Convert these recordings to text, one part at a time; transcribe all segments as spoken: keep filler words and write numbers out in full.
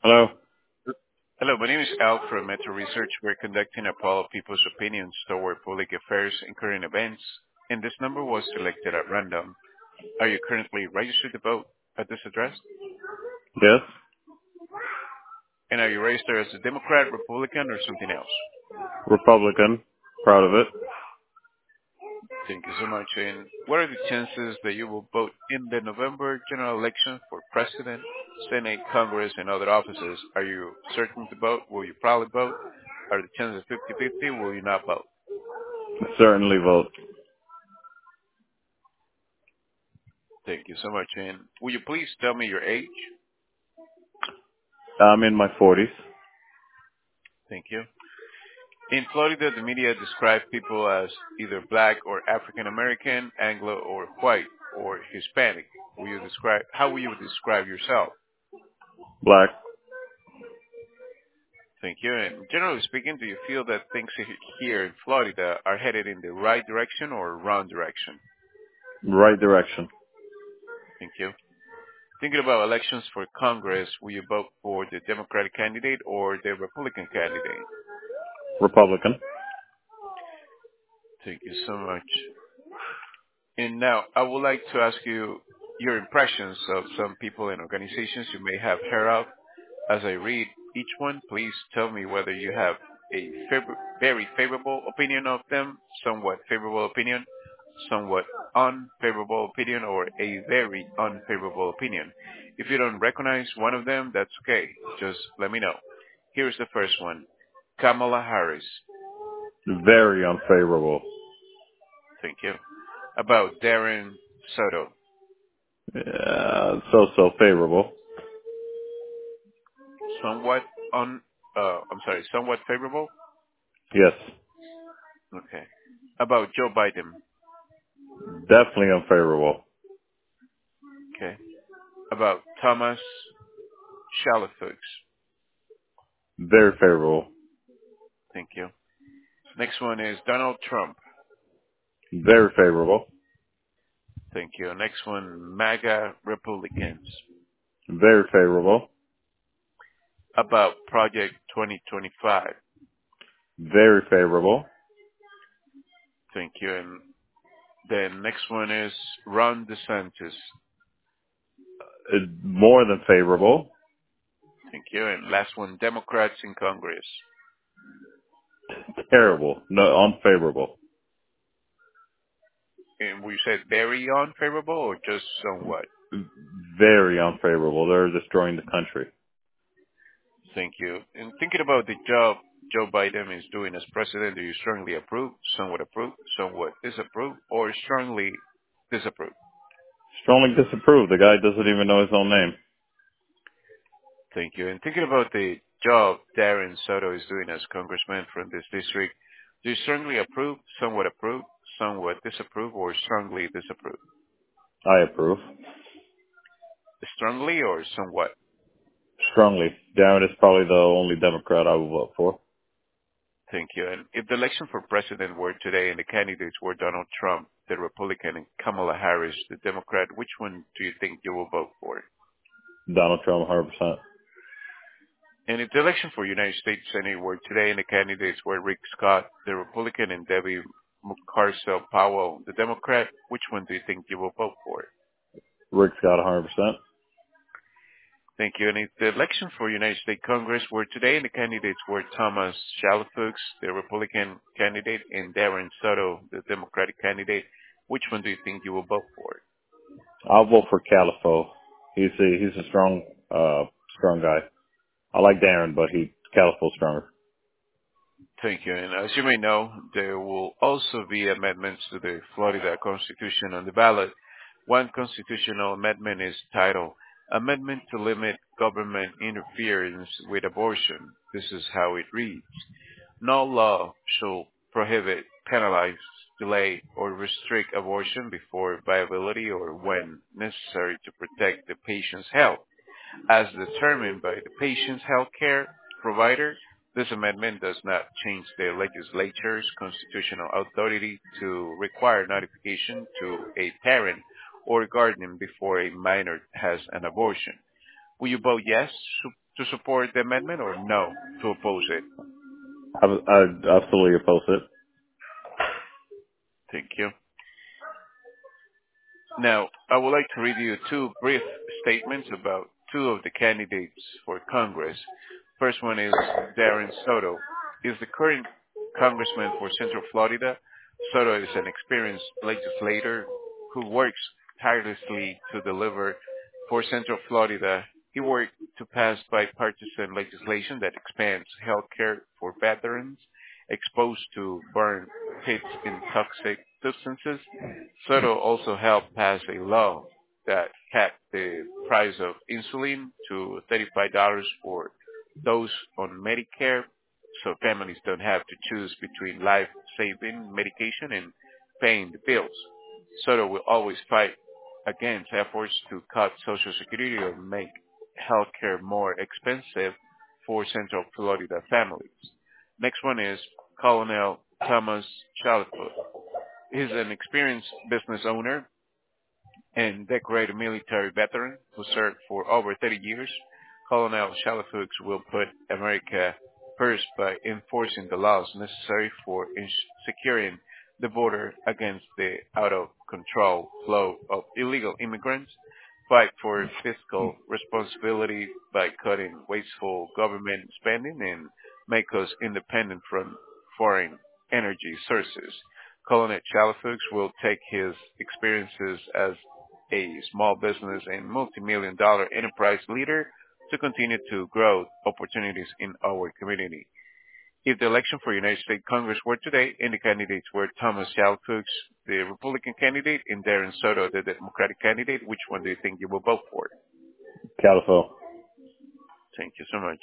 Hello. Hello, my name is Al from Metro Research. We're conducting a poll of people's opinions toward public affairs and current events, and this number was selected at random. Are you currently registered to vote at this address? Yes. And are you registered as a Democrat, Republican, or something else? Republican. Proud of it. Thank you so much. And what are the chances that you will vote in the November general election for President, Senate, Congress, and other offices? Are you certain to vote? Will you probably vote? Are the chances fifty-fifty? Will you not vote? Certainly vote. Thank you so much. And will you please tell me your age? I'm in my forties. Thank you. In Florida, the media describe people as either black or African American, Anglo or white or Hispanic. Will you describe how will you describe yourself? Black. Thank you. And generally speaking, do you feel that things here in Florida are headed in the right direction or wrong direction? Right direction. Thank you. Thinking about elections for Congress, will you vote for the Democratic candidate or the Republican candidate? Republican. Thank you so much. And now I would like to ask you your impressions of some people and organizations you may have heard of. As I read each one, please tell me whether you have a favor- very favorable opinion of them, somewhat favorable opinion, somewhat unfavorable opinion, or a very unfavorable opinion. If you don't recognize one of them, that's okay. Just let me know. Here's the first one. Kamala Harris. Very unfavorable. Thank you. About Darren Soto. Yeah, so-so favorable. Somewhat un, uh, I'm sorry, somewhat favorable? Yes. Okay. About Joe Biden. Definitely unfavorable. Okay. About Thomas Shalifux. Very favorable. Thank you. Next one is Donald Trump. Very favorable. Thank you. Next one, MAGA Republicans. Very favorable. About Project twenty twenty-five. Very favorable. Thank you. And then next one is Ron DeSantis. Uh, More than favorable. Thank you. And last one, Democrats in Congress. Terrible. No, unfavorable. And we said very unfavorable or just somewhat? Very unfavorable. They're destroying the country. Thank you. And thinking about the job Joe Biden is doing as president, do you strongly approve, somewhat approve, somewhat disapprove, or strongly disapprove? Strongly disapprove. The guy doesn't even know his own name. Thank you. And thinking about the job Darren Soto is doing as congressman from this district, do you strongly approve, somewhat approve, somewhat disapprove, or strongly disapprove? I approve. Strongly or somewhat? Strongly. Darren is probably the only Democrat I will vote for. Thank you. And if the election for president were today and the candidates were Donald Trump, the Republican, and Kamala Harris, the Democrat, which one do you think you will vote for? Donald Trump, one hundred percent. And if the election for United States Senate were today and the candidates were Rick Scott, the Republican, and Debbie McCarcel Powell, the Democrat, which one do you think you will vote for? Rick's got one hundred percent. Thank you. And if the election for United States Congress were today and the candidates were Thomas Shalifux, the Republican candidate, and Darren Soto, the Democratic candidate, which one do you think you will vote for? I'll vote for Califo. He's a, he's a strong, uh, strong guy. I like Darren, but he, Califo's stronger. Thank you. And as you may know, there will also be amendments to the Florida Constitution on the ballot. One constitutional amendment is titled Amendment to Limit Government Interference with Abortion. This is how it reads. No law shall prohibit, penalize, delay, or restrict abortion before viability or when necessary to protect the patient's health as determined by the patient's health care provider. This amendment does not change the legislature's constitutional authority to require notification to a parent or guardian before a minor has an abortion. Will you vote yes to support the amendment or no to oppose it? I, I absolutely oppose it. Thank you. Now, I would like to read you two brief statements about two of the candidates for Congress. First one is Darren Soto. Is the current congressman for Central Florida. Soto is an experienced legislator who works tirelessly to deliver for Central Florida. He worked to pass bipartisan legislation that expands health care for veterans exposed to burn pits and toxic substances. Soto also helped pass a law that capped the price of insulin to thirty-five dollars for those on Medicare, so families don't have to choose between life-saving medication and paying the bills. Soto will always fight against efforts to cut Social Security or make healthcare more expensive for Central Florida families. Next one is Colonel Thomas Chaliford. He's an experienced business owner and decorated military veteran who served for over thirty years. Colonel Chalifux will put America first by enforcing the laws necessary for ins- securing the border against the out-of-control flow of illegal immigrants, fight for fiscal responsibility by cutting wasteful government spending, and make us independent from foreign energy sources. Colonel Chalifux will take his experiences as a small business and multi-million dollar enterprise leader to continue to grow opportunities in our community. If the election for United States Congress were today and the candidates were Thomas Chalifux, the Republican candidate, and Darren Soto, the Democratic candidate, which one do you think you will vote for? Califo. Thank you so much.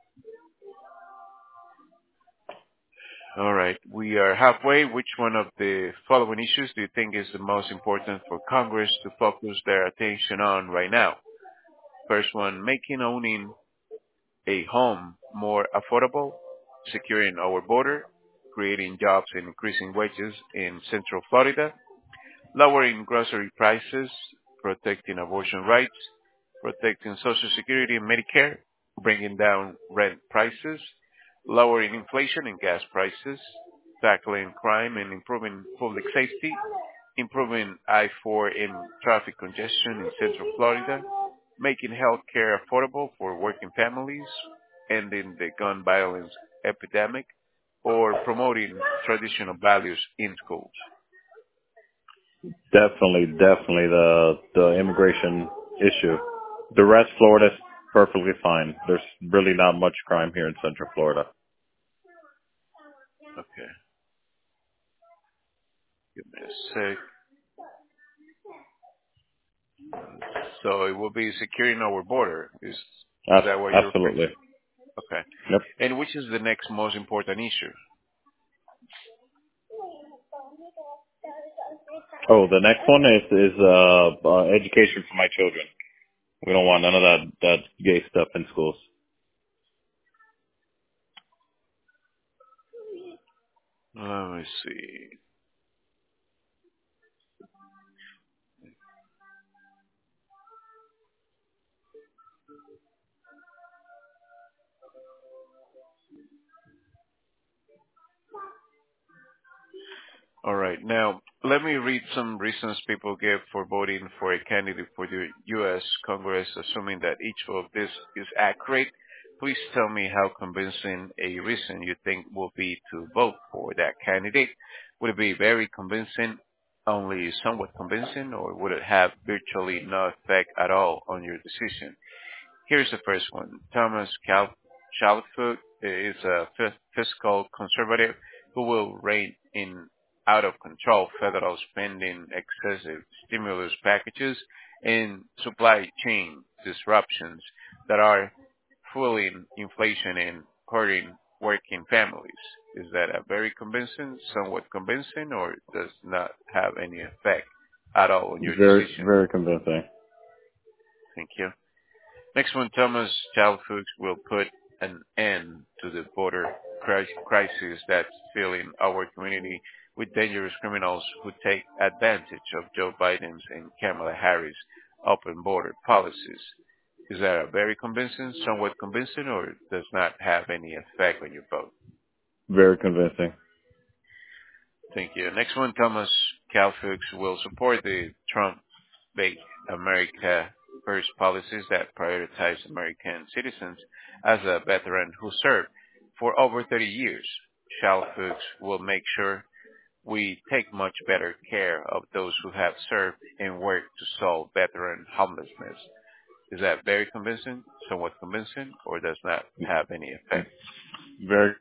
All right, we are halfway. Which one of the following issues do you think is the most important for Congress to focus their attention on right now? First one, making owning a home more affordable, securing our border, creating jobs and increasing wages in Central Florida, lowering grocery prices, protecting abortion rights, protecting Social Security and Medicare, bringing down rent prices, lowering inflation and gas prices, tackling crime and improving public safety, improving I four in traffic congestion in Central Florida, making health care affordable for working families, ending the gun violence epidemic, or promoting traditional values in schools. Definitely, definitely the the immigration issue. The rest, Florida's perfectly fine. There's really not much crime here in Central Florida. Okay. Give me a sec. So it will be securing our border. Is is that what you're referring Absolutely. to? Okay. Yep. And which is the next most important issue? Oh, the next one is is uh, uh education for my children. We don't want none of that that gay stuff in schools. Let me see. All right. Now, let me read some reasons people give for voting for a candidate for the U S. Congress, assuming that each of this is accurate. Please tell me how convincing a reason you think will be to vote for that candidate. Would it be very convincing, only somewhat convincing, or would it have virtually no effect at all on your decision? Here's the first one. Thomas Cal- Chalfant is a fi- fiscal conservative who will rein in out-of-control federal spending, excessive stimulus packages, and supply chain disruptions that are fueling inflation and hurting working families. Is that a very convincing, somewhat convincing, or does not have any effect at all on your Very decision? very convincing. Thank you. Next one, Thomas Chalfux will put an end to the border cri- crisis that's filling our community with dangerous criminals who take advantage of Joe Biden's and Kamala Harris' open border policies. Is that a very convincing, somewhat convincing, or does not have any effect on your vote? Very convincing. Thank you. Next one, Thomas Calfux will support the Trump Make America First policies that prioritize American citizens as a veteran who served for over thirty years. Calfux will make sure we take much better care of those who have served and work to solve veteran homelessness. Is that very convincing, somewhat convincing, or does not have any effect? Very.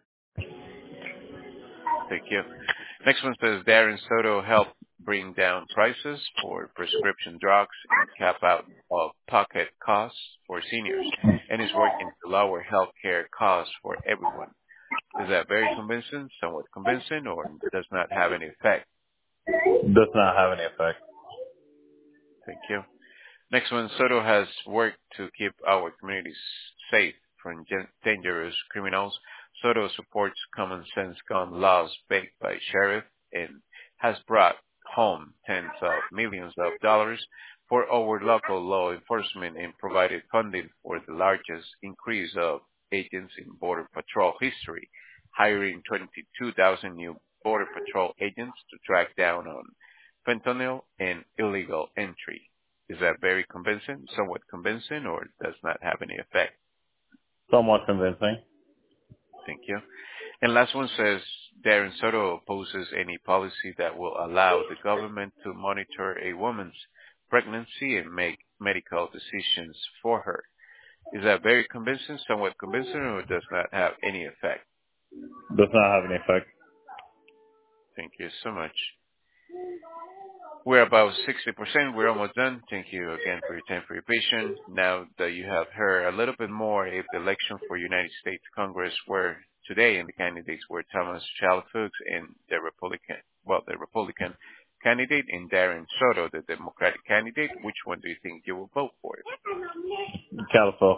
Thank you. Next one says Darren Soto helped bring down prices for prescription drugs and cap out of pocket costs for seniors and is working to lower health care costs for everyone. Is that very convincing, somewhat convincing, or does not have any effect? Does not have any effect. Thank you. Next one, Soto has worked to keep our communities safe from gen- dangerous criminals. Soto supports common sense gun laws baked by sheriff and has brought home tens of millions of dollars for our local law enforcement and provided funding for the largest increase of agents in Border Patrol history, hiring twenty-two thousand new Border Patrol agents to track down on fentanyl and illegal entry. Is that very convincing, somewhat convincing, or does not have any effect? Somewhat convincing. Thank you. And last one says Darren Soto opposes any policy that will allow the government to monitor a woman's pregnancy and make medical decisions for her. Is that very convincing, somewhat convincing, or does not have any effect? Does not have any effect. Thank you so much. We're about sixty percent. We're almost done. Thank you again for your time, for your patience. Now that you have heard a little bit more if the election for United States Congress were today and the candidates were Thomas Calfux and the Republican, well, the Republican candidate, and Darren Soto, the Democratic candidate, which one do you think you will vote for? Califo.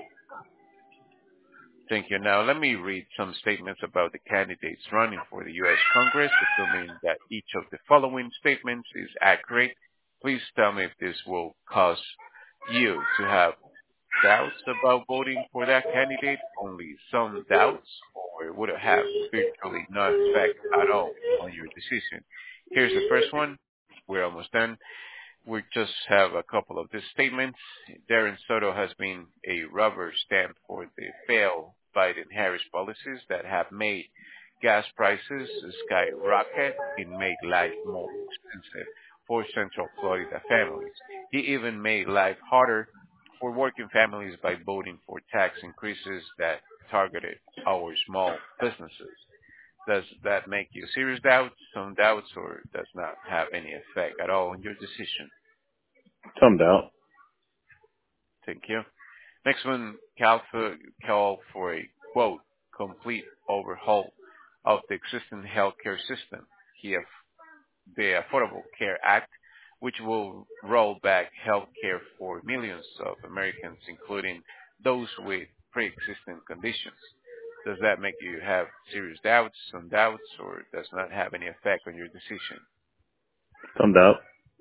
Thank you. Now, let me read some statements about the candidates running for the U S Congress, assuming that each of the following statements is accurate. Please tell me if this will cause you to have doubts about voting for that candidate, only some doubts, or would it have virtually no effect at all on your decision. Here's the first one. We're almost done. We just have a couple of these statements. Darren Soto has been a rubber stamp for the failed Biden-Harris policies that have made gas prices skyrocket and made life more expensive for Central Florida families. He even made life harder for working families by voting for tax increases that targeted our small businesses. Does that make you serious doubts, some doubts, or does not have any effect at all on your decision? Some doubt. Thank you. Next one, Calfa called for a, quote, complete overhaul of the existing healthcare system. He have the Affordable Care Act, which will roll back health care for millions of Americans, including those with pre-existing conditions. Does that make you have serious doubts, some doubts, or does not have any effect on your decision? Some doubt.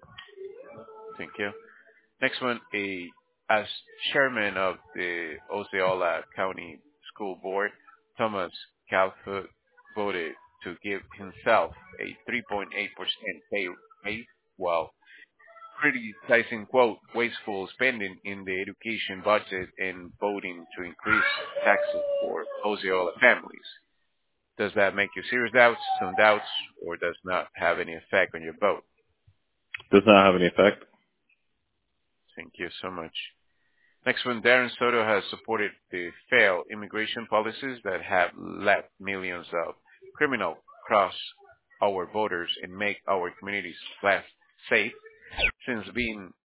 Thank you. Next one, a as chairman of the Osceola County School Board, Thomas Calfoot voted to give himself a three point eight percent pay raise while criticizing, quote, wasteful spending in the education budget and voting to increase taxes for Osceola families. Does that make you serious doubts, some doubts, or does not have any effect on your vote? Does not have any effect. Thank you so much. Next one, Darren Soto has supported the failed immigration policies that have left millions of criminals cross our borders and make our communities less safe. Since being